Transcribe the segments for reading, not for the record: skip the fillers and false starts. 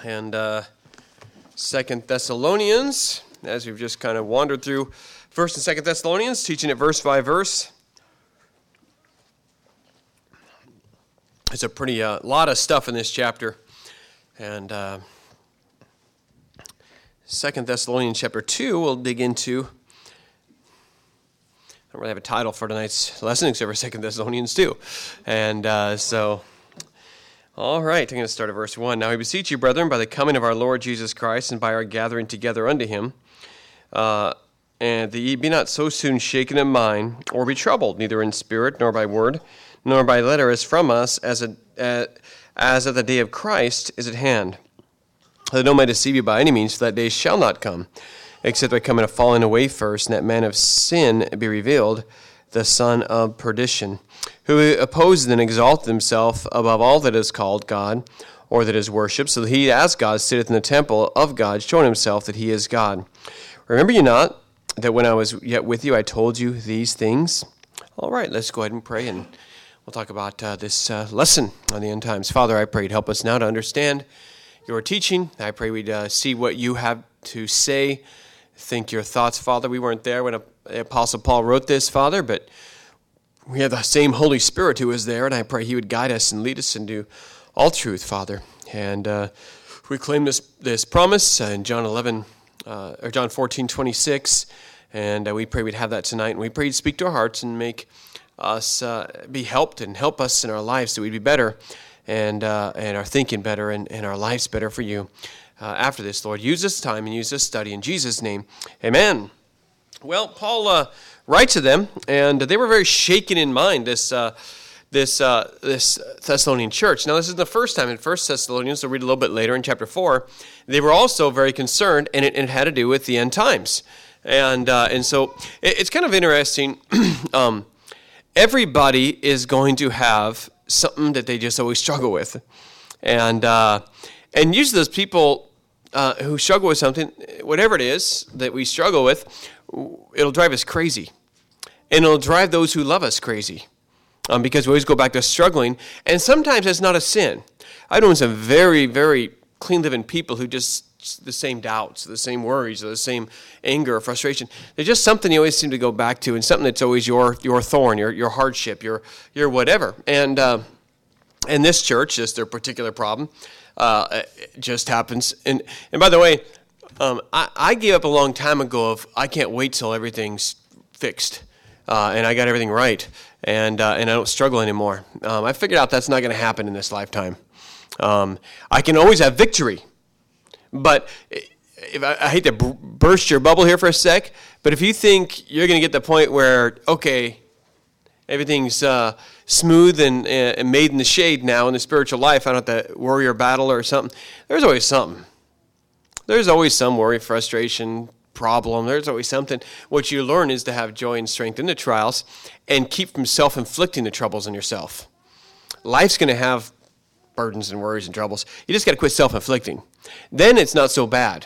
and 2 Thessalonians, as we've just kind of wandered through 1st and 2nd Thessalonians, teaching it verse by verse. It's a pretty lot of stuff in this chapter, and 2nd Thessalonians chapter 2 we'll dig into. I don't really have a title for tonight's lesson except for 2nd Thessalonians 2, and all right, I'm going to start at verse 1. Now we beseech you, brethren, by the coming of our Lord Jesus Christ and by our gathering together unto him, and that ye be not so soon shaken in mind, or be troubled, neither in spirit, nor by word, nor by letter as from us, as at the day of Christ is at hand. That no man deceive you by any means, for that day shall not come, except by coming a falling away first, and that man of sin be revealed, the son of perdition, who opposes and exalteth himself above all that is called God, or that is worshipped, so that he as God sitteth in the temple of God, showing himself that he is God. Remember you not that when I was yet with you, I told you these things? All right, let's go ahead and pray, and we'll talk about this lesson on the end times. Father, I pray you'd help us now to understand your teaching. I pray we'd see what you have to say, think your thoughts, Father. We weren't there when the Apostle Paul wrote this, Father, but we have the same Holy Spirit who is there, and I pray he would guide us and lead us into all truth, Father. And we claim this promise in John 14:26, and we pray we'd have that tonight. And we pray you'd speak to our hearts and make us be helped and help us in our lives so we'd be better and our thinking better and our lives better for you. After this, Lord, use this time and use this study. In Jesus' name, amen. Well, Paul writes to them, and they were very shaken in mind, this Thessalonian church. Now, this is the first time in 1 Thessalonians, we'll read a little bit later in chapter 4, they were also very concerned, and it had to do with the end times. And so it's kind of interesting. Everybody is going to have something that they just always struggle with. And usually those people who struggle with something, whatever it is that we struggle with, it'll drive us crazy. And it'll drive those who love us crazy. Because we always go back to struggling. And sometimes it's not a sin. I've known some very, very clean-living people who just the same doubts, the same worries, or the same anger or frustration. They're just something you always seem to go back to, and something that's always your thorn, your hardship, your whatever. And this church, just their particular problem, it just happens. And by the way, I gave up a long time ago of I can't wait till everything's fixed and I got everything right and I don't struggle anymore. I figured out that's not going to happen in this lifetime. I can always have victory, but I hate to burst your bubble here for a sec, but if you think you're going to get to the point where, okay, everything's smooth and made in the shade now in the spiritual life, I don't have to worry or battle or something, there's always something. There's always some worry, frustration, problem. There's always something. What you learn is to have joy and strength in the trials and keep from self-inflicting the troubles on yourself. Life's going to have burdens and worries and troubles. You just got to quit self-inflicting. Then it's not so bad.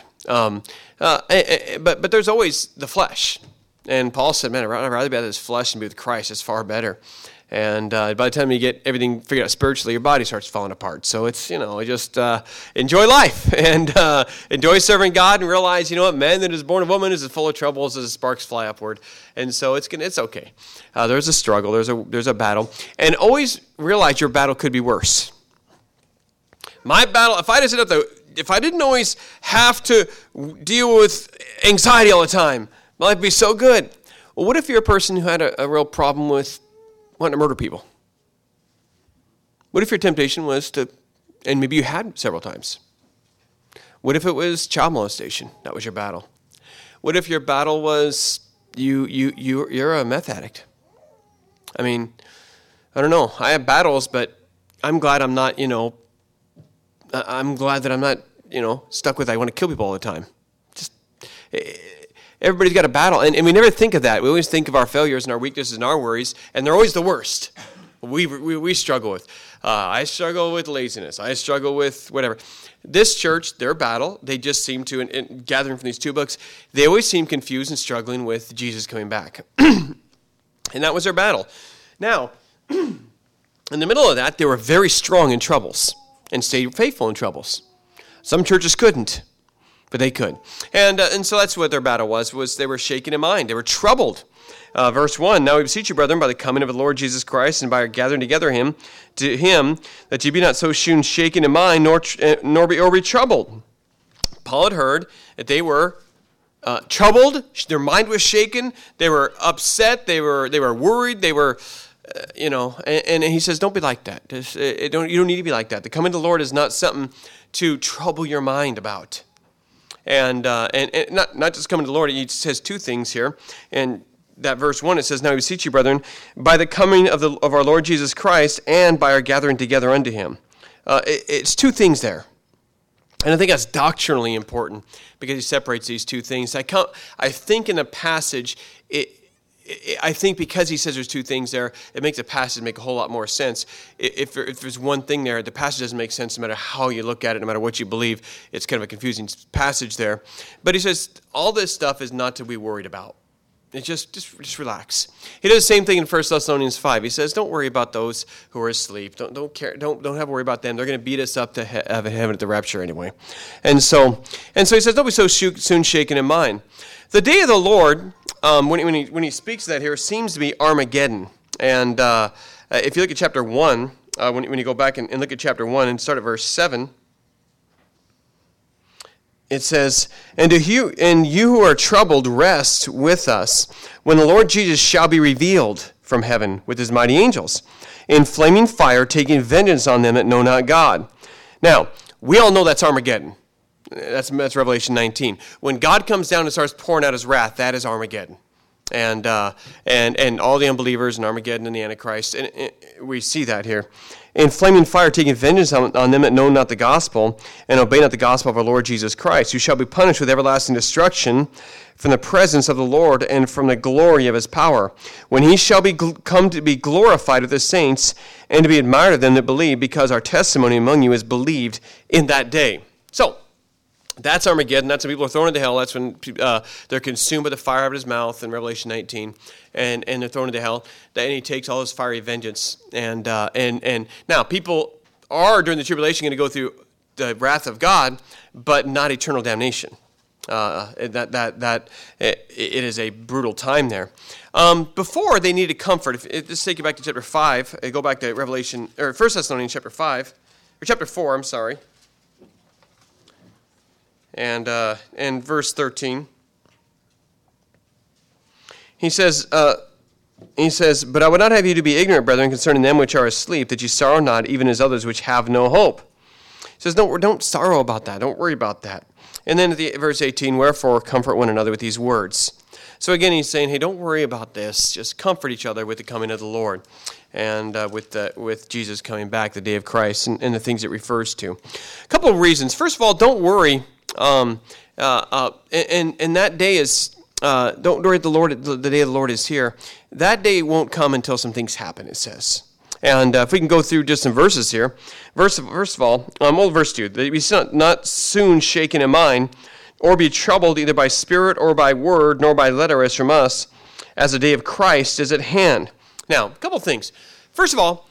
But there's always the flesh. And Paul said, man, I'd rather be out of this flesh and be with Christ. It's far better. And by the time you get everything figured out spiritually, your body starts falling apart. So it's, just enjoy life and enjoy serving God and realize, man that is born of woman is as full of troubles as the sparks fly upward. And so it's okay. There's a struggle. There's a battle. And always realize your battle could be worse. My battle, if I didn't always have to deal with anxiety all the time, my life would be so good. Well, what if you're a person who had a real problem with wanting to murder people? What if your temptation was to, and maybe you had several times. What if it was child molestation? That was your battle. What if your battle was you're a meth addict? I mean, I don't know. I have battles, but I'm glad I'm not, I'm glad that I'm not, stuck with I want to kill people all the time. Just everybody's got a battle, and we never think of that. We always think of our failures and our weaknesses and our worries, and they're always the worst. We struggle with. I struggle with laziness. I struggle with whatever. This church, their battle, they just seem to, and gathering from these two books, they always seem confused and struggling with Jesus coming back. And that was their battle. Now, in the middle of that, they were very strong in troubles and stayed faithful in troubles. Some churches couldn't, but they could. And so that's what their battle was they were shaken in mind. They were troubled. Verse 1, now we beseech you, brethren, by the coming of the Lord Jesus Christ, and by our gathering together to him, that ye be not so soon shaken in mind, nor be troubled. Paul had heard that they were troubled. Their mind was shaken. They were upset. They were worried. They were, and he says, don't be like that. You don't need to be like that. The coming of the Lord is not something to trouble your mind about. And not just coming to the Lord. He says two things here. And that verse 1, it says, now we beseech you, brethren, by the coming of our Lord Jesus Christ and by our gathering together unto him. It's two things there. And I think that's doctrinally important because he separates these two things. I think in the passage, I think because he says there's two things there, it makes the passage make a whole lot more sense. If there's one thing there, the passage doesn't make sense no matter how you look at it, no matter what you believe. It's kind of a confusing passage there. But he says all this stuff is not to be worried about. It's just relax. He does the same thing in 1 Thessalonians 5. He says, don't worry about those who are asleep. Don't care. Don't have to worry about them. They're going to beat us up to heaven at the rapture anyway. And so he says, don't be so soon shaken in mind. The day of the Lord, when he speaks that here, seems to be Armageddon. And if you look at chapter 1, when you go back and look at chapter 1 and start at verse 7, it says, and you who are troubled, rest with us, when the Lord Jesus shall be revealed from heaven with his mighty angels, in flaming fire, taking vengeance on them that know not God. Now, we all know that's Armageddon. That's Revelation 19. When God comes down and starts pouring out his wrath, that is Armageddon. And all the unbelievers and Armageddon and the Antichrist, and we see that here. In flaming fire, taking vengeance on them that know not the gospel, and obey not the gospel of our Lord Jesus Christ, who shall be punished with everlasting destruction from the presence of the Lord and from the glory of his power, when he shall come to be glorified with the saints, and to be admired of them that believe, because our testimony among you is believed in that day. So, that's Armageddon. That's when people are thrown into hell. That's when they're consumed by the fire of his mouth in Revelation 19, and they're thrown into hell. And he takes all his fiery vengeance. And now people are during the tribulation going to go through the wrath of God, but not eternal damnation. It is a brutal time there. Before they needed comfort. Let's take you back to chapter 5. Go back to Revelation or 1 Thessalonians chapter 5 or chapter 4. I'm sorry. And verse 13, he says, but I would not have you to be ignorant, brethren, concerning them which are asleep, that ye sorrow not, even as others which have no hope. He says, don't sorrow about that. Don't worry about that. And then at verse 18, wherefore comfort one another with these words. So again, he's saying, hey, don't worry about this. Just comfort each other with the coming of the Lord and with Jesus coming back, the day of Christ, and the things it refers to. A couple of reasons. First of all, don't worry. And that day is, don't worry, the day of the Lord is here. That day won't come until some things happen, it says. And if we can go through just some verses here. First of all, verse 2, that we not soon shaken in mind, or be troubled either by spirit or by word, nor by letter as from us, as the day of Christ is at hand. Now, a couple things. First of all,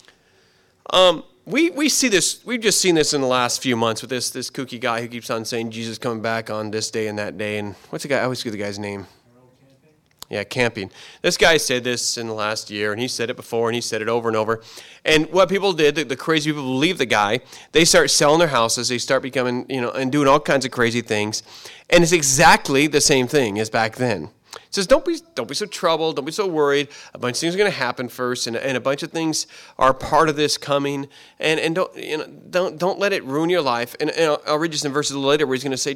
we see this. We've just seen this in the last few months with this kooky guy who keeps on saying Jesus coming back on this day and that day. And what's the guy? I always forget the guy's name. Yeah, Camping. This guy said this in the last year, and he said it before, and he said it over and over. And what people did, the crazy people believe the guy. They start selling their houses. They start becoming, and doing all kinds of crazy things. And it's exactly the same thing as back then. It says, don't be so troubled, don't be so worried. A bunch of things are going to happen first, and a bunch of things are part of this coming. And don't let it ruin your life. And I'll read you some verses later where he's going to say,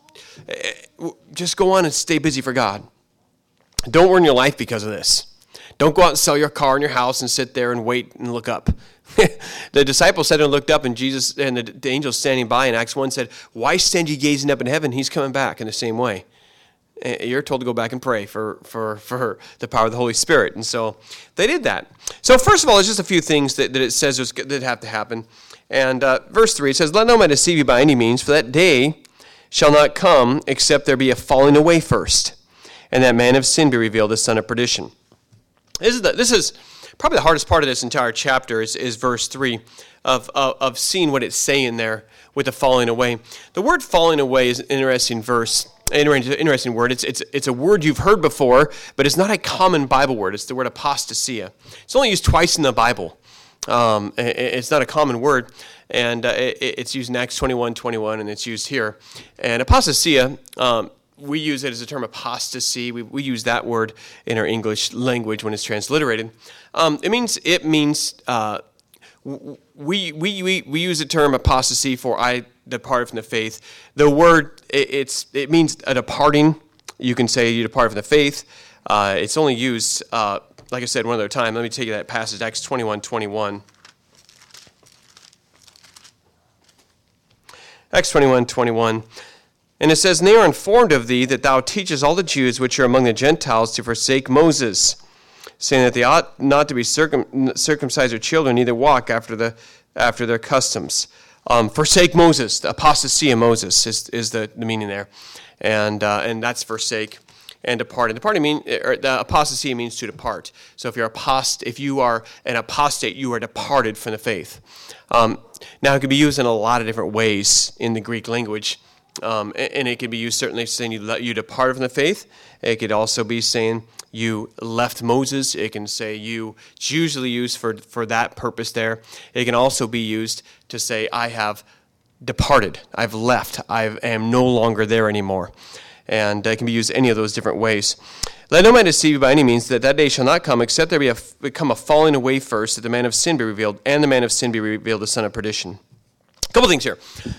just go on and stay busy for God. Don't ruin your life because of this. Don't go out and sell your car and your house and sit there and wait and look up. The disciples said and looked up, and Jesus and the angel standing by in Acts 1 said, why stand ye gazing up in heaven? He's coming back in the same way. You're told to go back and pray for the power of the Holy Spirit. And so they did that. So first of all, there's just a few things that it says that have to happen. And verse 3, it says, let no man deceive you by any means, for that day shall not come except there be a falling away first, and that man of sin be revealed, the son of perdition. This is probably the hardest part of this entire chapter is verse 3 of seeing what it's saying there with the falling away. The word falling away is an interesting interesting word. It's a word you've heard before, but it's not a common Bible word. It's the word apostasia. It's only used twice in the Bible. It's not a common word, and it's used in Acts 21:21, and it's used here. And apostasia, we use it as a term apostasy. We use that word in our English language when it's transliterated. It means we use the term apostasy for I departed from the faith. The word it means a departing. You can say you departed from the faith. It's only used, like I said, one other time. Let me take you that passage, Acts 21:21. Acts 21:21. And it says, "And they are informed of thee that thou teachest all the Jews which are among the Gentiles to forsake Moses, saying that they ought not to be circumcised their children, neither walk after their customs." Forsake Moses, the apostasy of Moses is the meaning there, and that's forsake and depart. And the apostasy means to depart. So if you are an apostate, you are departed from the faith. Now it can be used in a lot of different ways in the Greek language. And it could be used certainly saying you departed from the faith. It could also be saying you left Moses. It can say it's usually used for that purpose there. It can also be used to say I have departed. I've left. I am no longer there anymore. And it can be used any of those different ways. "Let no man deceive you by any means, that day shall not come, except there become a falling away first, that the man of sin be revealed, and the man of sin be revealed, the son of perdition." A couple things here.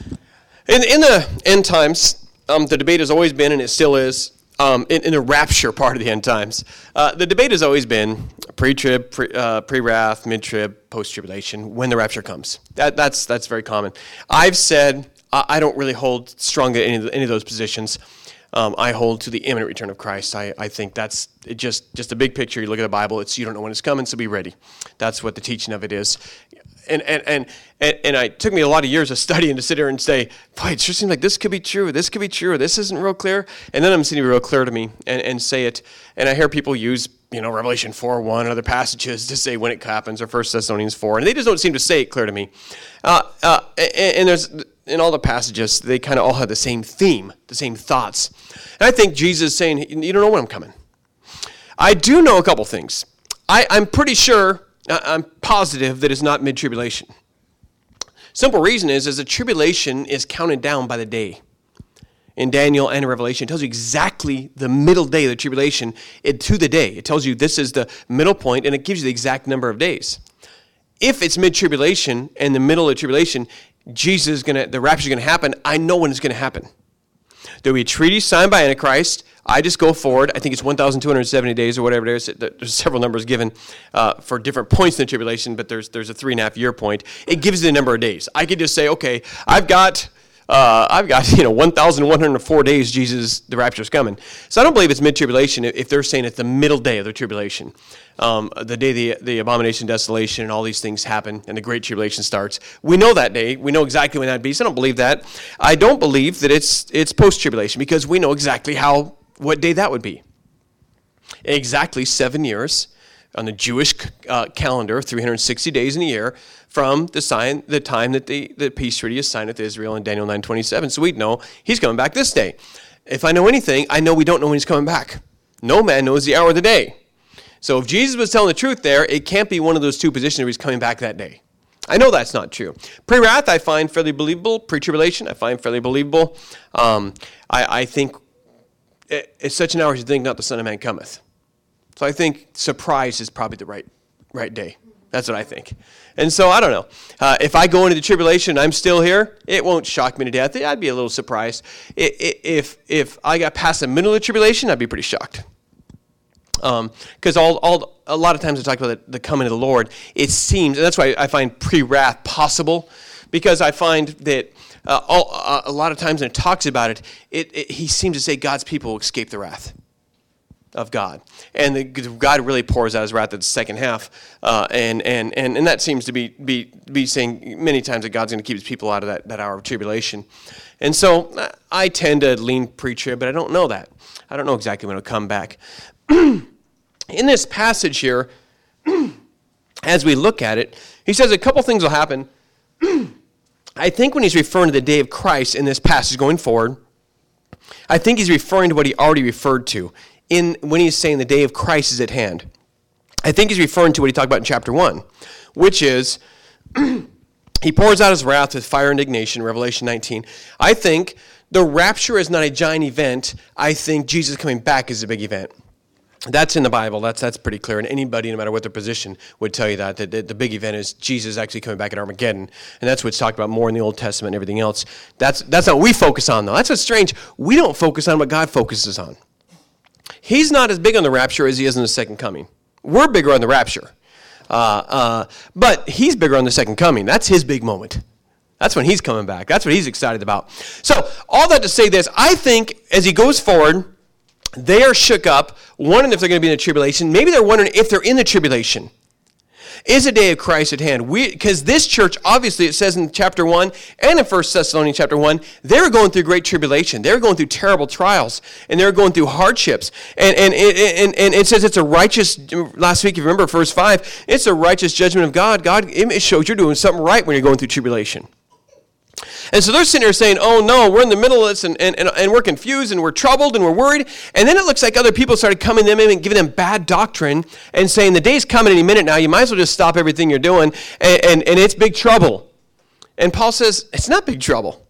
In the end times, the debate has always been, and it still is, in the rapture part of the end times, the debate has always been pre-trib, pre-wrath, mid-trib, post-tribulation, when the rapture comes. That's very common. I've said I don't really hold strong to any of those positions. I hold to the imminent return of Christ. I think that's just a big picture. You look at the Bible, you don't know when it's coming, so be ready. That's what the teaching of it is. And it took me a lot of years of studying to sit here and say, boy, it sure seems like this could be true, this isn't real clear. And then I'm seeing it real clear to me and say it. And I hear people use, Revelation 4:1 and other passages to say when it happens, or 1 Thessalonians 4, and they just don't seem to say it clear to me. And there's, in all the passages, they kind of all have the same theme, the same thoughts. And I think Jesus is saying, you don't know when I'm coming. I do know a couple things. I'm pretty sure, I'm positive that it's not mid-tribulation. Simple reason is the tribulation is counted down by the day. In Daniel and in Revelation, it tells you exactly the middle day of the tribulation to the day. It tells you this is the middle point, and it gives you the exact number of days. If it's mid-tribulation and the middle of the tribulation, the rapture is going to happen, I know when it's going to happen. There will be a treaty signed by Antichrist. I just go forward. I think it's 1,270 days or whatever it is. There's several numbers given for different points in the tribulation, but there's a 3.5 year point. It gives you the number of days. I could just say, okay, I've got 1,104 days. The rapture's coming. So I don't believe it's mid-tribulation if they're saying it's the middle day of the tribulation, the day the abomination, desolation, and all these things happen, and the great tribulation starts. We know that day. We know exactly when that'd be. So I don't believe that. I don't believe that it's post-tribulation because we know exactly what day that would be. Exactly 7 years on the Jewish calendar, 360 days in a year from the time that the peace treaty is signed with Israel in Daniel 9:27. So we'd know he's coming back this day. If I know anything, I know we don't know when he's coming back. No man knows the hour of the day. So if Jesus was telling the truth there, it can't be one of those two positions where he's coming back that day. I know that's not true. Pre-wrath, I find fairly believable. Pre-tribulation, I find fairly believable. I think it's such an hour as you think not the Son of Man cometh. So I think surprise is probably the right day. That's what I think. And so I don't know. If I go into the tribulation and I'm still here, it won't shock me to death. I'd be a little surprised. If I got past the middle of the tribulation, I'd be pretty shocked. Because a lot of times I talk about the coming of the Lord, it seems, and that's why I find pre-wrath possible, because I find that a lot of times when it talks about it, he seems to say God's people will escape the wrath of God, and God really pours out his wrath at the second half, and that seems to be saying many times that God's going to keep his people out of that hour of tribulation. And so I tend to lean pre-trib, but I don't know that. I don't know exactly when it'll come back. In this passage here, as we look at it, he says a couple things will happen I think when he's referring to the day of Christ in this passage going forward, I think he's referring to what he already referred to when he's saying the day of Christ is at hand. I think he's referring to what he talked about in chapter 1, which is he pours out his wrath with fire and indignation, Revelation 19. I think the rapture is not a giant event. I think Jesus coming back is a big event. That's in the Bible. That's pretty clear. And anybody, no matter what their position, would tell you that the big event is Jesus actually coming back at Armageddon. And that's what's talked about more in the Old Testament and everything else. That's not what we focus on, though. That's what's strange. We don't focus on what God focuses on. He's not as big on the rapture as he is in the second coming. We're bigger on the rapture. But he's bigger on the second coming. That's his big moment. That's when he's coming back. That's what he's excited about. So all that to say this, I think as he goes forward, they are shook up, wondering if they're going to be in the tribulation. Maybe they're wondering if they're in the tribulation. Is a day of Christ at hand? Because this church, obviously, it says in chapter 1 and in 1 Thessalonians chapter 1, they were going through great tribulation. They were going through terrible trials, and they were going through hardships. And it says it's a righteous, last week, if you remember, verse 5, it's a righteous judgment of God. God, it shows you're doing something right when you're going through tribulation. And so they're sitting there saying, oh no, we're in the middle of this and we're confused and we're troubled and we're worried. And then it looks like other people started coming to them and giving them bad doctrine and saying the day's coming any minute now. You might as well just stop everything you're doing and it's big trouble. And Paul says, it's not big trouble.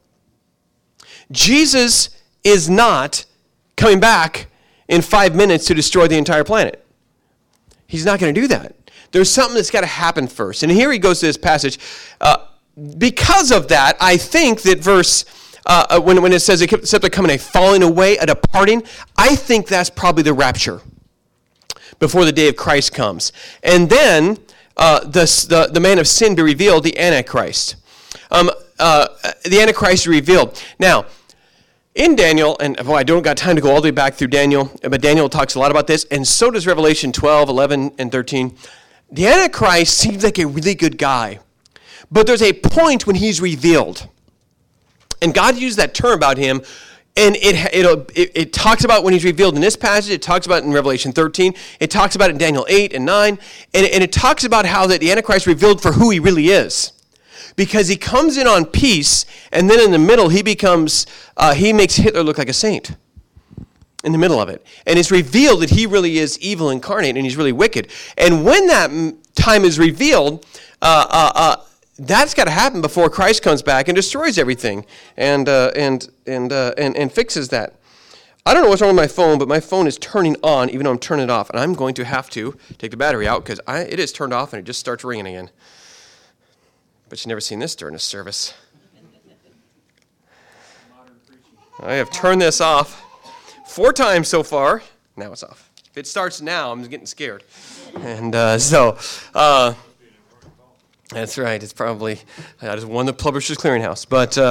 Jesus is not coming back in 5 minutes to destroy the entire planet. He's not going to do that. There's something that's got to happen first. And here he goes to this passage. Because of that, I think that verse, when it says, except there coming a falling away, a departing, I think that's probably the rapture before the day of Christ comes. And then the man of sin be revealed, the Antichrist. The Antichrist is revealed. Now, in Daniel, and boy, I don't got time to go all the way back through Daniel, but Daniel talks a lot about this, and so does Revelation 12, 11, and 13. The Antichrist seems like a really good guy. But there's a point when he's revealed. And God used that term about him, and it talks about when he's revealed in this passage, it talks about it in Revelation 13, it talks about it in Daniel 8 and 9, and it talks about how that the Antichrist revealed for who he really is. Because he comes in on peace, and then in the middle he makes Hitler look like a saint. In the middle of it. And it's revealed that he really is evil incarnate, and he's really wicked. And when that time is revealed, that's got to happen before Christ comes back and destroys everything and fixes that. I don't know what's wrong with my phone, but my phone is turning on even though I'm turning it off. And I'm going to have to take the battery out because it is turned off and it just starts ringing again. But you've never seen this during a service. I have turned this off 4 times so far. Now it's off. If it starts now, I'm getting scared. And that's right. It's probably I just won the Publishers Clearinghouse,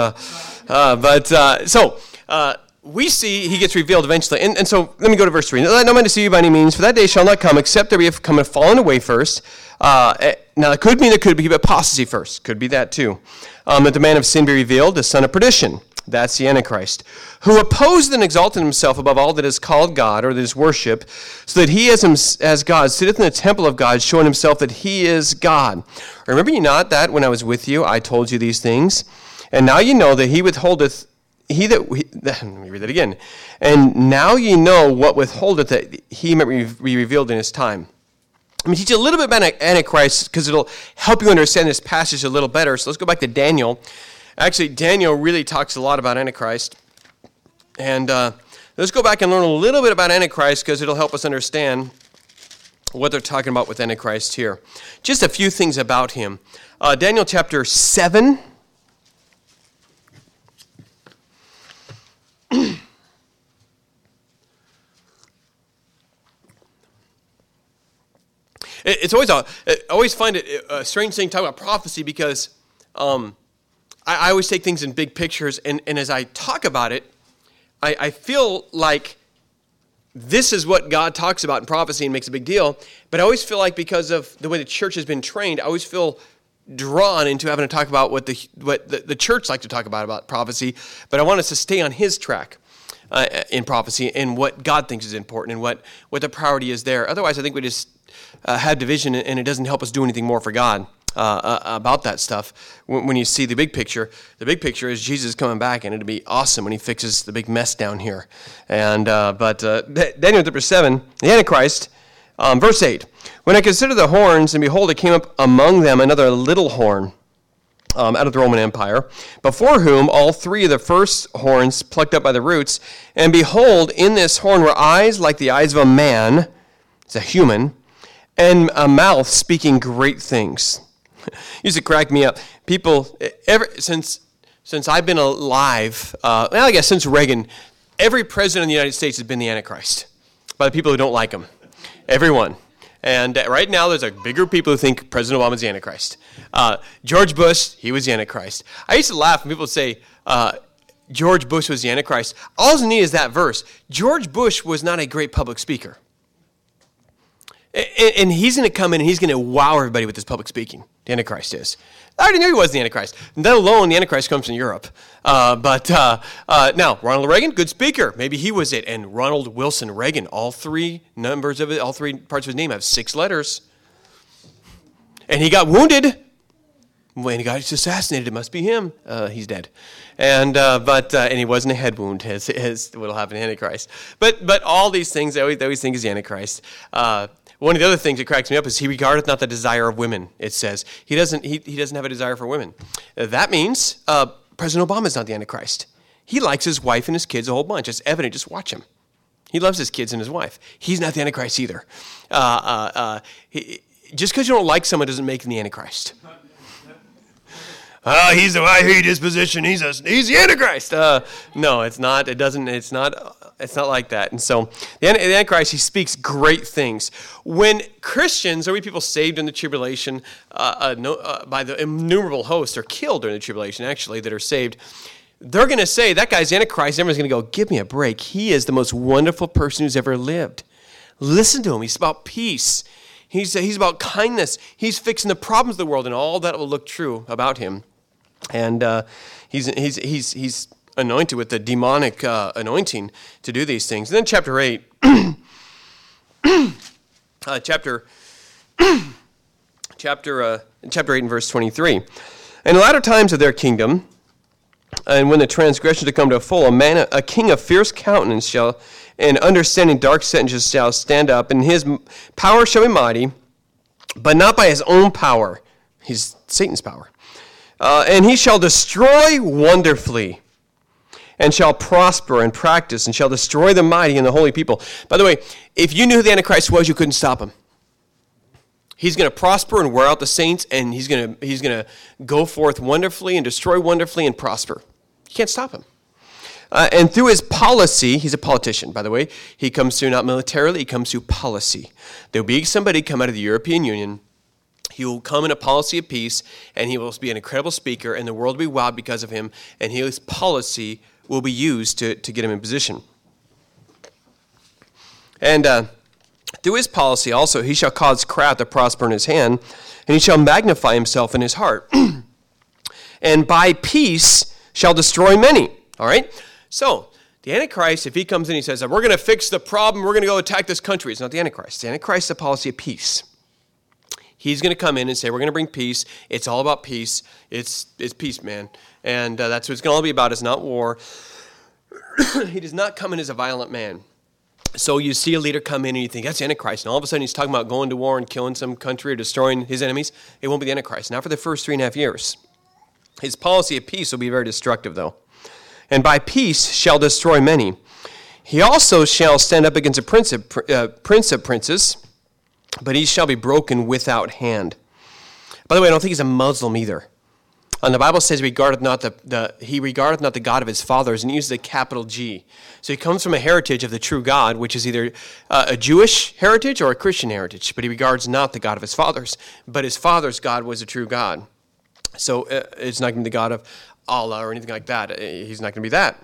we see he gets revealed eventually, and so let me go to verse 3. Let no man deceive you by any means, for that day shall not come except there be have come and fallen away first. Now it could mean there could be apostasy first. Could be that too. That the man of sin be revealed, the son of perdition. That's the Antichrist, who opposed and exalted himself above all that is called God or that is worshipped, so that he as God sitteth in the temple of God, showing himself that he is God. Remember ye not that when I was with you, I told you these things? And now you know that he withholdeth, let me read that again. And now ye know what withholdeth that he might be revealed in his time. I'm going to teach you a little bit about Antichrist because it'll help you understand this passage a little better. So let's go back to Daniel. Actually, Daniel really talks a lot about Antichrist. And let's go back and learn a little bit about Antichrist because it'll help us understand what they're talking about with Antichrist here. Just a few things about him. Daniel chapter 7. I always find it a strange thing to talk about prophecy because I always take things in big pictures, and as I talk about it, I feel like this is what God talks about in prophecy and makes a big deal, but I always feel like because of the way the church has been trained, I always feel drawn into having to talk about what the church like to talk about prophecy, but I want us to stay on his track in prophecy and what God thinks is important and what the priority is there. Otherwise, I think we just have division, and it doesn't help us do anything more for God. about that stuff. When you see the big picture is Jesus coming back, and it'll be awesome when he fixes the big mess down here. And but Daniel chapter 7, the Antichrist, verse 8. When I considered the horns, and behold, it came up among them another little horn, out of the Roman Empire, before whom all three of the first horns plucked up by the roots. And behold, in this horn were eyes like the eyes of a man, it's a human, and a mouth speaking great things. Used to crack me up. People, since I've been alive, I guess since Reagan, every president of the United States has been the Antichrist by the people who don't like him. Everyone. And right now, there's a bigger people who think President Obama is the Antichrist. George Bush, he was the Antichrist. I used to laugh when people would say George Bush was the Antichrist. All you need is that verse. George Bush was not a great public speaker. And he's going to come in and he's going to wow everybody with his public speaking. The Antichrist is. I already knew he was the Antichrist. And that alone, the Antichrist comes from Europe. But now, Ronald Reagan, good speaker. Maybe he was it. And Ronald Wilson Reagan, all three parts of his name have 6 letters. And he got wounded. When he got assassinated, it must be him. He's dead. And he wasn't a head wound, as will happen in Antichrist. But all these things, they always think is the Antichrist. One of the other things that cracks me up is he regardeth not the desire of women, it says. He doesn't have a desire for women. That means President Obama is not the Antichrist. He likes his wife and his kids a whole bunch. It's evident. Just watch him. He loves his kids and his wife. He's not the Antichrist either. Just because you don't like someone doesn't make him the Antichrist. I hate his position. He's the Antichrist. No, it's not. It's not like that. And so the Antichrist, he speaks great things. When Christians, or we people saved in the tribulation by the innumerable hosts, are killed during the tribulation, actually, that are saved, they're going to say, that guy's Antichrist. Everyone's going to go, give me a break. He is the most wonderful person who's ever lived. Listen to him. He's about peace. He's about kindness. He's fixing the problems of the world, and all that will look true about him. And he's anointed with the demonic anointing to do these things. And then chapter 8, chapter 8 and verse 23. In the latter times of their kingdom, and when the transgression to come to a full, a king of fierce countenance shall, and understanding dark sentences shall stand up, and his power shall be mighty, but not by his own power. He's Satan's power. And he shall destroy wonderfully, and shall prosper and practice, and shall destroy the mighty and the holy people. By the way, if you knew who the Antichrist was, you couldn't stop him. He's going to prosper and wear out the saints, and he's going to go forth wonderfully and destroy wonderfully and prosper. You can't stop him. And through his policy, he's a politician, by the way. He comes through not militarily, he comes through policy. There'll be somebody come out of the European Union. He will come in a policy of peace, and he will be an incredible speaker, and the world will be wowed because of him, and his policy will be used to get him in position. And through his policy also, he shall cause craft to prosper in his hand, and he shall magnify himself in his heart. And by peace shall destroy many. All right? So, the Antichrist, if he comes in and he says, we're going to fix the problem, we're going to go attack this country, it's not the Antichrist. The Antichrist is a policy of peace. He's going to come in and say, we're going to bring peace. It's all about peace. It's peace, man. And that's what it's going to all be about. It's not war. He does not come in as a violent man. So you see a leader come in and you think, that's Antichrist. And all of a sudden he's talking about going to war and killing some country or destroying his enemies. It won't be the Antichrist. Not for the first 3.5 years. His policy of peace will be very destructive, though. And by peace shall destroy many. He also shall stand up against a prince of princes, but he shall be broken without hand. By the way, I don't think he's a Muslim either. And the Bible says he regardeth not the God of his fathers, and uses a capital G. So he comes from a heritage of the true God, which is either a Jewish heritage or a Christian heritage. But he regards not the God of his fathers. But his father's God was a true God. So it's not going to be the God of Allah or anything like that. He's not going to be that.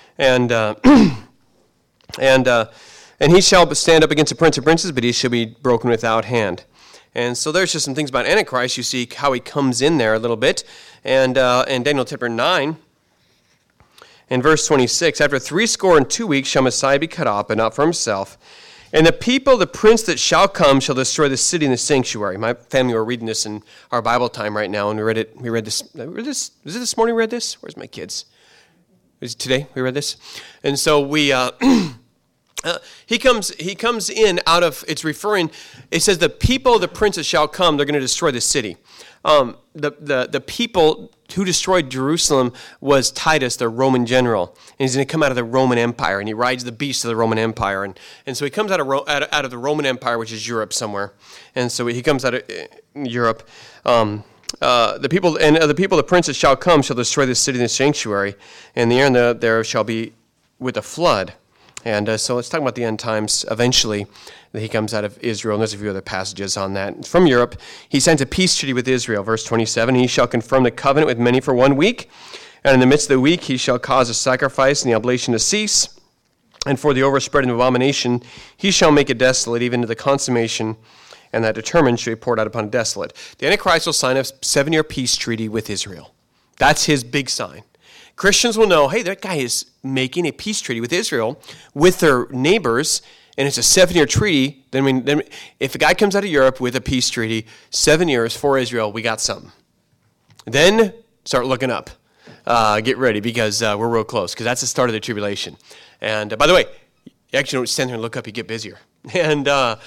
And he shall stand up against the prince of princes, but he shall be broken without hand. And so there's just some things about Antichrist. You see how he comes in there a little bit. And Daniel chapter 9, in verse 26, after 62 weeks shall Messiah be cut off, but not for himself. And the people, the prince that shall come, shall destroy the city and the sanctuary. My family were reading this in our Bible time right now, and we read this. Was it this morning we read this? Where's my kids? Was it today we read this? And so we... He comes in out of, it's referring, it says the people, the princes shall come, they're going to destroy the city. The people who destroyed Jerusalem was Titus, the Roman general. And he's going to come out of the Roman Empire, and he rides the beast of the Roman Empire. And so he comes out of the Roman Empire, which is Europe somewhere. And so he comes out of Europe. The people, the princes shall come, shall destroy the city and the sanctuary, and the air there shall be with a flood. And so let's talk about the end times. Eventually, he comes out of Israel, and there's a few other passages on that. From Europe, he signs a peace treaty with Israel, verse 27. He shall confirm the covenant with many for 1 week, and in the midst of the week he shall cause a sacrifice and the oblation to cease, and for the overspreading of abomination he shall make it desolate, even to the consummation, and that determined shall be poured out upon a desolate. The Antichrist will sign a 7-year peace treaty with Israel. That's his big sign. Christians will know, hey, that guy is making a peace treaty with Israel, with their neighbors, and it's a 7-year treaty. Then if a guy comes out of Europe with a peace treaty, 7 years for Israel, we got something. Then start looking up. Get ready, because we're real close, because that's the start of the tribulation. And by the way, you actually don't stand there and look up; you get busier. But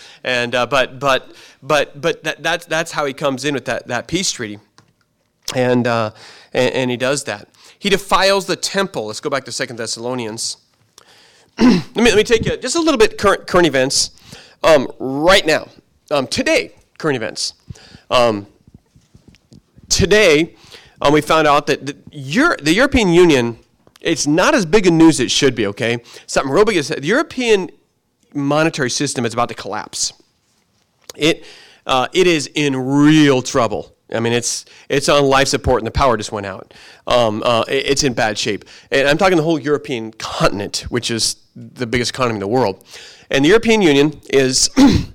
that's how he comes in with that peace treaty, and he does that. He defiles the temple. Let's go back to 2 Thessalonians. let me take you just a little bit current events right now. Today, current events. Today, we found out that the European Union, it's not as big a news as it should be, okay? Something real big is the European monetary system is about to collapse. It is in real trouble. I mean, it's on life support, and the power just went out. It's in bad shape, and I'm talking the whole European continent, which is the biggest economy in the world. And the European Union is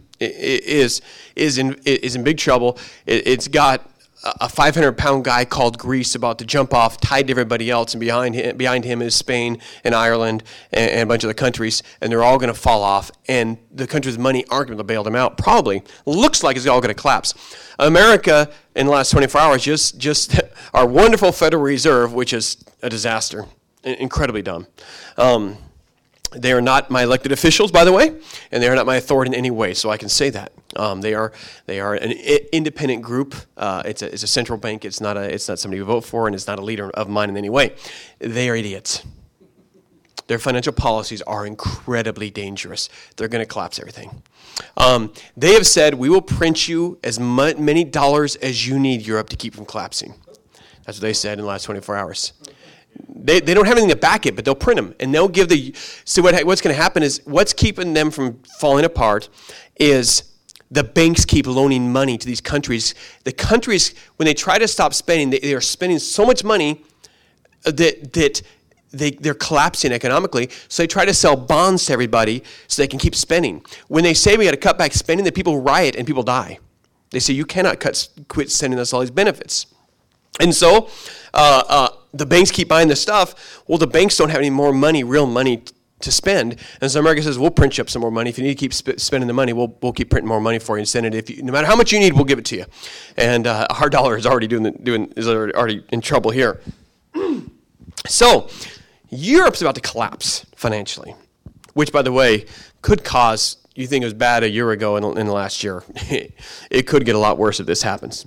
in big trouble. It's got a 500-pound guy called Greece about to jump off, tied to everybody else, and behind him is Spain and Ireland and a bunch of other countries, and they're all going to fall off, and the countries with money aren't going to bail them out, probably. Looks like it's all going to collapse. America, in the last 24 hours, just our wonderful Federal Reserve, which is a disaster, incredibly dumb. They are not my elected officials, by the way, and they are not my authority in any way, so I can say that. They are an independent group. It's a central bank. It's not somebody you vote for, and it's not a leader of mine in any way. They are idiots. Their financial policies are incredibly dangerous. They're going to collapse everything. They have said, we will print you as many dollars as you need, Europe, to keep from collapsing. That's what they said in the last 24 hours. They don't have anything to back it, but they'll print them, and they'll give so what's going to happen is, what's keeping them from falling apart is the banks keep loaning money to these countries. The countries, when they try to stop spending, they are spending so much money that they're collapsing economically, so they try to sell bonds to everybody so they can keep spending. When they say we got to cut back spending, the people riot and people die. They say, you cannot quit sending us all these benefits. And so the banks keep buying this stuff. Well, the banks don't have any more money, real money to spend. And so America says, we'll print you up some more money. If you need to keep spending the money, we'll keep printing more money for you and send it. No matter how much you need, we'll give it to you. And our dollar is already already in trouble here. So Europe's about to collapse financially, which, by the way, could cause, you think it was bad a year ago in the last year. It could get a lot worse if this happens.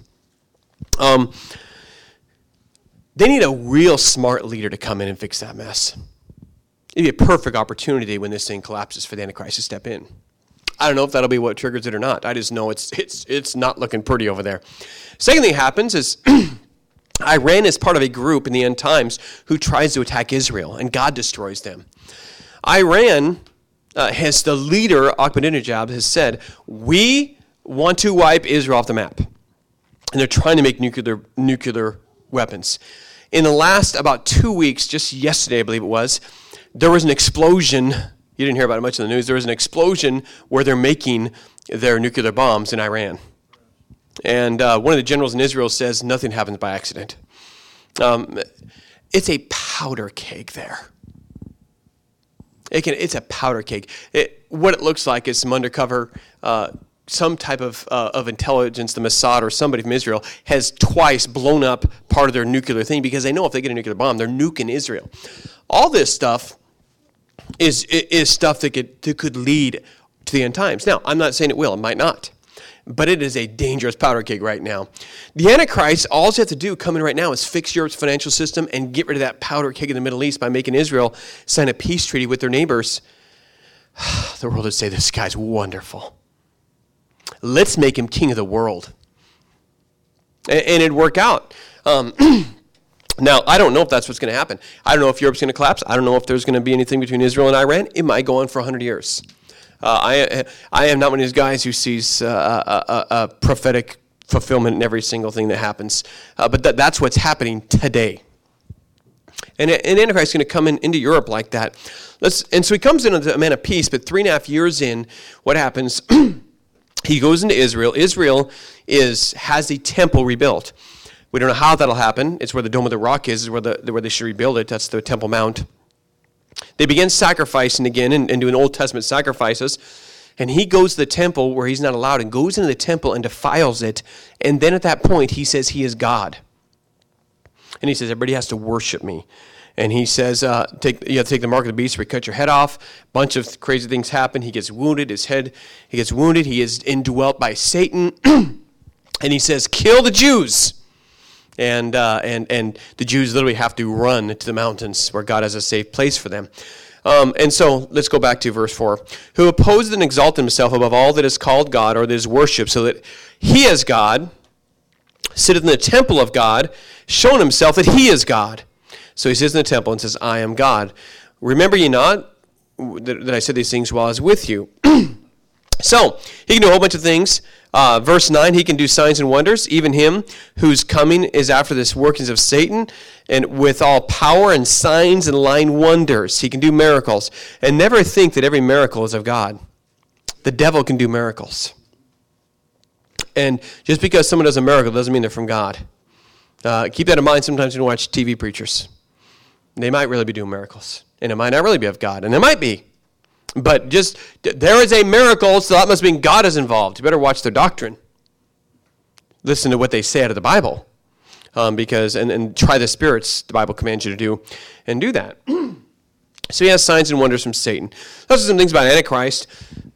They need a real smart leader to come in and fix that mess. It'd be a perfect opportunity when this thing collapses for the Antichrist to step in. I don't know if that'll be what triggers it or not. I just know it's not looking pretty over there. Second thing that happens is Iran is part of a group in the end times who tries to attack Israel, and God destroys them. Iran has the leader, Ahmadinejad, has said, we want to wipe Israel off the map. And they're trying to make nuclear weapons. In the last about 2 weeks, just yesterday I believe it was, there was an explosion. You didn't hear about it much in the news. There was an explosion where they're making their nuclear bombs in Iran. And one of the generals in Israel says nothing happens by accident. It's a powder keg there. It's a powder keg. What it looks like is some undercover, some type of intelligence, the Mossad or somebody from Israel, has twice blown up part of their nuclear thing because they know if they get a nuclear bomb, they're nuking Israel. All this stuff is stuff that could lead to the end times. Now, I'm not saying it will. It might not. But it is a dangerous powder keg right now. The Antichrist, all you have to do coming right now is fix Europe's financial system and get rid of that powder keg in the Middle East by making Israel sign a peace treaty with their neighbors. The world would say, this guy's wonderful. Let's make him king of the world. And it'd work out. Now, I don't know if that's what's going to happen. I don't know if Europe's going to collapse. I don't know if there's going to be anything between Israel and Iran. It might go on for 100 years. I am not one of these guys who sees a prophetic fulfillment in every single thing that happens. But that's what's happening today. And Antichrist is going to come into Europe like that. And so he comes in as a man of peace, but 3.5 years in, what happens? He goes into Israel. Israel has the temple rebuilt. We don't know how that'll happen. It's where the Dome of the Rock is where they should rebuild it. That's the Temple Mount. They begin sacrificing again and doing Old Testament sacrifices. And he goes to the temple where he's not allowed and goes into the temple and defiles it. And then at that point, he says he is God. And he says, everybody has to worship me. And he says, you have to take the mark of the beast where you cut your head off. A bunch of crazy things happen. He gets wounded. He gets wounded. He is indwelt by Satan. And he says, kill the Jews. And the Jews literally have to run to the mountains where God has a safe place for them. And so let's go back to verse 4. Who opposed and exalted himself above all that is called God or that is worshipped, so that he is God, sitteth in the temple of God, shown himself that he is God. So he sits in the temple and says, I am God. Remember ye not that I said these things while I was with you? So he can do a whole bunch of things. Verse 9, he can do signs and wonders, even him whose coming is after this workings of Satan, and with all power and signs and lying wonders. He can do miracles. And never think that every miracle is of God. The devil can do miracles. And just because someone does a miracle doesn't mean they're from God. Keep that in mind sometimes when you watch TV preachers. They might really be doing miracles. And it might not really be of God. And it might be. But just, there is a miracle, so that must mean God is involved. You better watch their doctrine. Listen to what they say out of the Bible. And try the spirits the Bible commands you to do, and do that. So he has signs and wonders from Satan. Those are some things about Antichrist.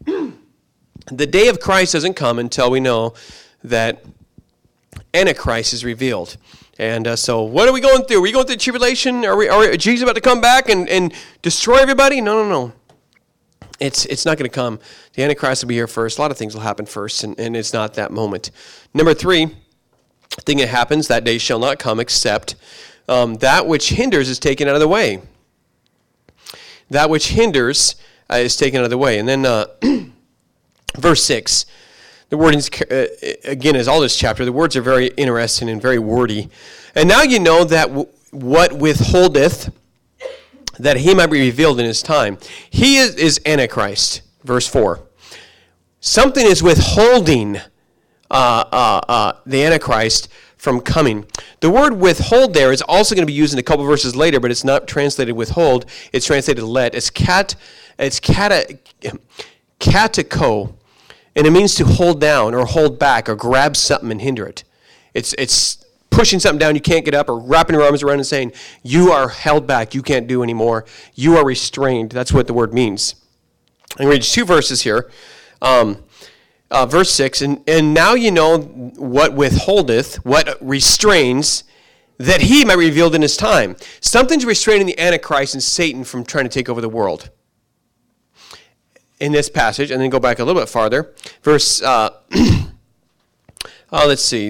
The day of Christ doesn't come until we know that Antichrist is revealed. And so what are we going through? Are we going through tribulation? Are Jesus about to come back and destroy everybody? No. It's not going to come. The Antichrist will be here first. A lot of things will happen first, and it's not that moment. Number 3, thing that happens, that day shall not come except that which hinders is taken out of the way. That which hinders is taken out of the way. And then verse 6, the wording, again, is all this chapter. The words are very interesting and very wordy. And now you know that what withholdeth, that he might be revealed in his time. He is Antichrist, verse 4. Something is withholding the Antichrist from coming. The word withhold there is also going to be used in a couple verses later, but it's not translated withhold. It's translated let. It's katiko, and it means to hold down or hold back or grab something and hinder it. It's pushing something down you can't get up, or wrapping your arms around and saying, you are held back, you can't do anymore, you are restrained. That's what the word means. I'm going to read 2 verses here. Verse 6, and now you know what withholdeth, what restrains, that he might be revealed in his time. Something's restraining the Antichrist and Satan from trying to take over the world. In this passage, and then go back a little bit farther. Verse, let's see,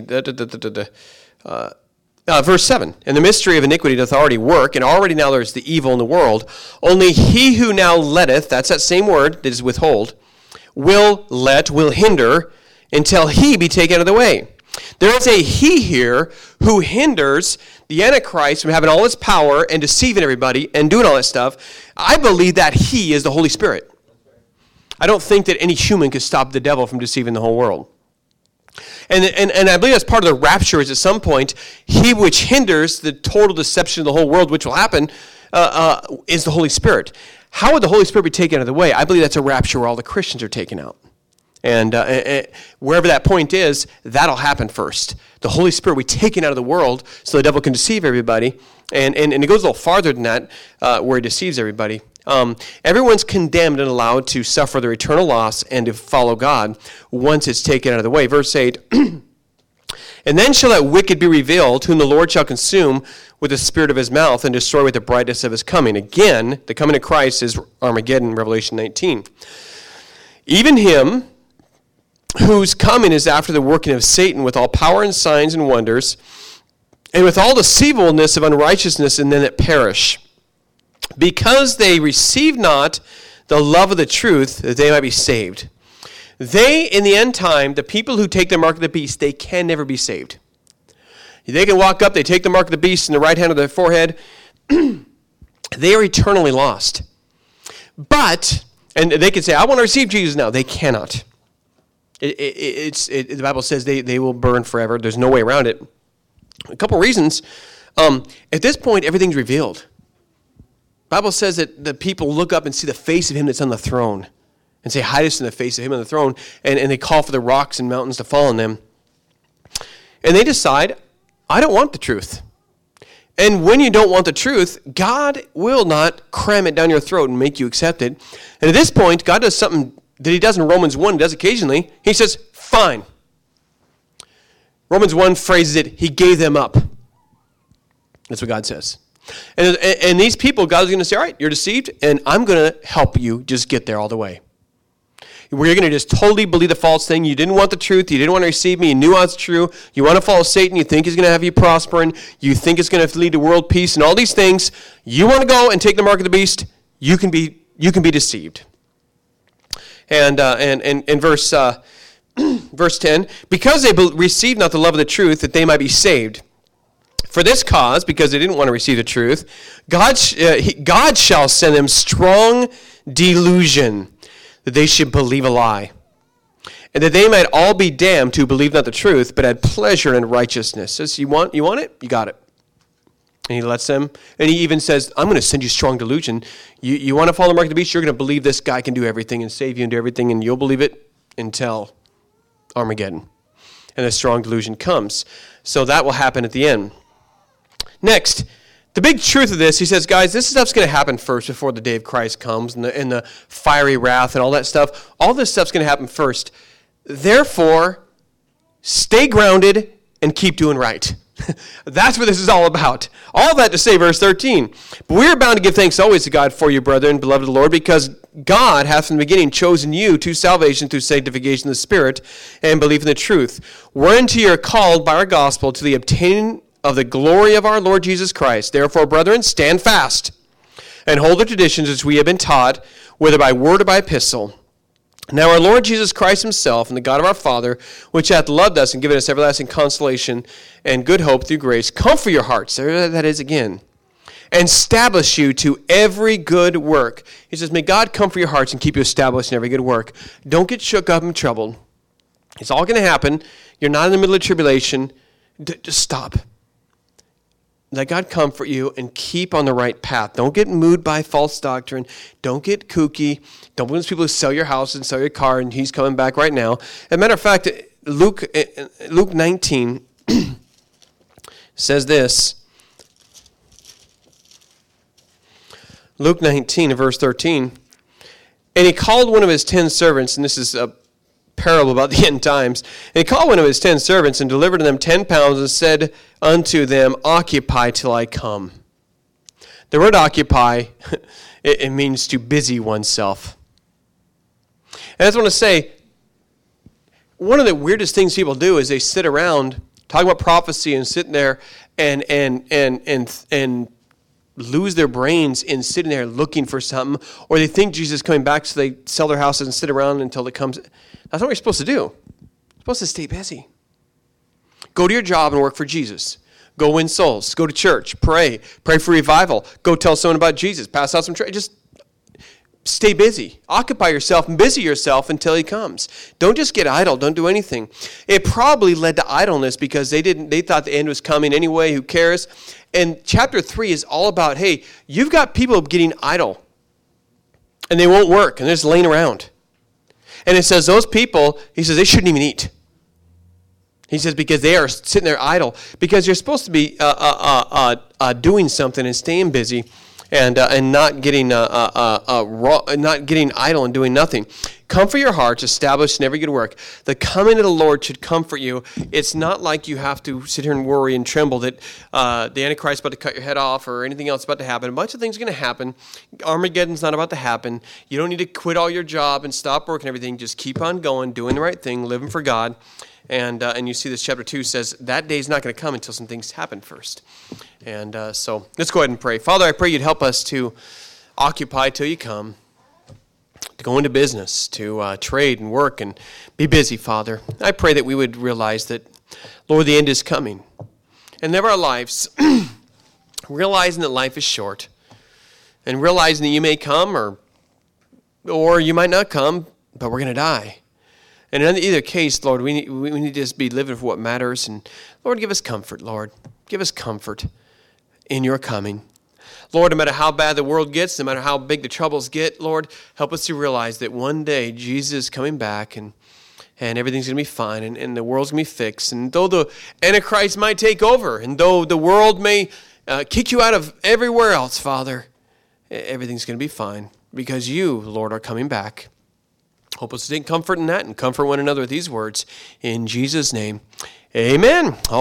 verse 7, and the mystery of iniquity doth already work, and already now there is the evil in the world. Only he who now letteth, that's that same word that is withhold, will hinder, until he be taken out of the way. There is a he here who hinders the Antichrist from having all his power and deceiving everybody and doing all that stuff. I believe that he is the Holy Spirit. I don't think that any human could stop the devil from deceiving the whole world. And I believe that's part of the rapture is at some point, he which hinders the total deception of the whole world, which will happen, is the Holy Spirit. How would the Holy Spirit be taken out of the way? I believe that's a rapture where all the Christians are taken out. And wherever that point is, that'll happen first. The Holy Spirit will be taken out of the world so the devil can deceive everybody. And it goes a little farther than that, where he deceives everybody. Everyone's condemned and allowed to suffer their eternal loss and to follow God once it's taken out of the way. Verse 8, and then shall that wicked be revealed, whom the Lord shall consume with the spirit of his mouth and destroy with the brightness of his coming. Again, the coming of Christ is Armageddon, Revelation 19. Even him whose coming is after the working of Satan with all power and signs and wonders, and with all deceivableness of unrighteousness in them that perish, because they receive not the love of the truth, that they might be saved. They, in the end time, the people who take the mark of the beast, they can never be saved. They can walk up, they take the mark of the beast in the right hand of their forehead. They are eternally lost. But, and they can say, I want to receive Jesus now. They cannot. The Bible says they will burn forever. There's no way around it. A couple reasons. At this point, everything's revealed. The Bible says that the people look up and see the face of him that's on the throne and say, hide us in the face of him on the throne. And they call for the rocks and mountains to fall on them. And they decide, I don't want the truth. And when you don't want the truth, God will not cram it down your throat and make you accept it. And at this point, God does something that he does in Romans 1, does occasionally. He says, fine. Romans 1 phrases it, he gave them up. That's what God says. And these people, God's going to say, all right, you're deceived, and I'm going to help you just get there all the way. Where you're going to just totally believe the false thing. You didn't want the truth. You didn't want to receive me. You knew I was true. You want to follow Satan. You think he's going to have you prospering. You think it's going to lead to world peace and all these things. You want to go and take the mark of the beast. You can be deceived. And verse 10, because they received not the love of the truth, that they might be saved. For this cause, because they didn't want to receive the truth, God shall send them strong delusion, that they should believe a lie, and that they might all be damned who believe not the truth, but had pleasure in righteousness. Says, you want it? You got it. And he lets them, and he even says, I'm going to send you strong delusion. You want to follow the mark of the beast, you're going to believe this guy can do everything and save you and do everything, and you'll believe it until Armageddon. And the strong delusion comes. So that will happen at the end. Next, the big truth of this, he says, guys, this stuff's going to happen first before the day of Christ comes and the fiery wrath and all that stuff. All this stuff's going to happen first. Therefore, stay grounded and keep doing right. That's what this is all about. All that to say, verse 13. But we are bound to give thanks always to God for you, brethren, beloved of the Lord, because God hath from the beginning chosen you to salvation through sanctification of the Spirit and belief in the truth, whereunto you are called by our gospel to the obtaining of the glory of our Lord Jesus Christ. Therefore, brethren, stand fast and hold the traditions which we have been taught, whether by word or by epistle. Now our Lord Jesus Christ himself and the God of our Father, which hath loved us and given us everlasting consolation and good hope through grace, comfort your hearts, there that is again, and establish you to every good work. He says, may God comfort your hearts and keep you established in every good work. Don't get shook up and troubled. It's all going to happen. You're not in the middle of tribulation. Just stop. Let God comfort you and keep on the right path. Don't get moved by false doctrine. Don't get kooky. Don't be those people who sell your house and sell your car and he's coming back right now. As a matter of fact, Luke 19 says this. Luke 19, verse 13. And he called one of his 10 servants, and this is a parable about the end times. And he called one of his 10 servants and delivered to them 10 pounds and said unto them, occupy till I come. The word occupy, it means to busy oneself. And I just want to say, one of the weirdest things people do is they sit around talking about prophecy and sitting there and lose their brains in sitting there looking for something, or they think Jesus is coming back, so they sell their houses and sit around until it comes. That's what we're supposed to do. We're supposed to stay busy. Go to your job and work for Jesus. Go win souls. Go to church. Pray. Pray for revival. Go tell someone about Jesus. Pass out some just stay busy. Occupy yourself and busy yourself until he comes. Don't just get idle. Don't do anything. It probably led to idleness because they thought the end was coming anyway. Who cares? And chapter 3 is all about, hey, you've got people getting idle, and they won't work, and they're just laying around. And it says those people, he says, they shouldn't even eat. He says because they are sitting there idle, because you're supposed to be doing something and staying busy, and not getting not getting idle and doing nothing. Comfort your hearts, established in every good work. The coming of the Lord should comfort you. It's not like you have to sit here and worry and tremble that the Antichrist is about to cut your head off or anything else is about to happen. A bunch of things are going to happen. Armageddon's not about to happen. You don't need to quit all your job and stop work and everything. Just keep on going, doing the right thing, living for God. And you see this chapter 2 says that day is not going to come until some things happen first. And so let's go ahead and pray. Father, I pray you'd help us to occupy till you come, to go into business, to trade and work and be busy, Father. I pray that we would realize that, Lord, the end is coming. And live our lives realizing that life is short, and realizing that you may come or you might not come, but we're going to die. And in either case, Lord, we need to just be living for what matters. And Lord, give us comfort, Lord. Give us comfort in your coming. Lord, no matter how bad the world gets, no matter how big the troubles get, Lord, help us to realize that one day Jesus is coming back and everything's going to be fine and the world's going to be fixed. And though the Antichrist might take over and though the world may kick you out of everywhere else, Father, everything's going to be fine because you, Lord, are coming back. Hope us to take comfort in that and comfort one another with these words. In Jesus' name, amen.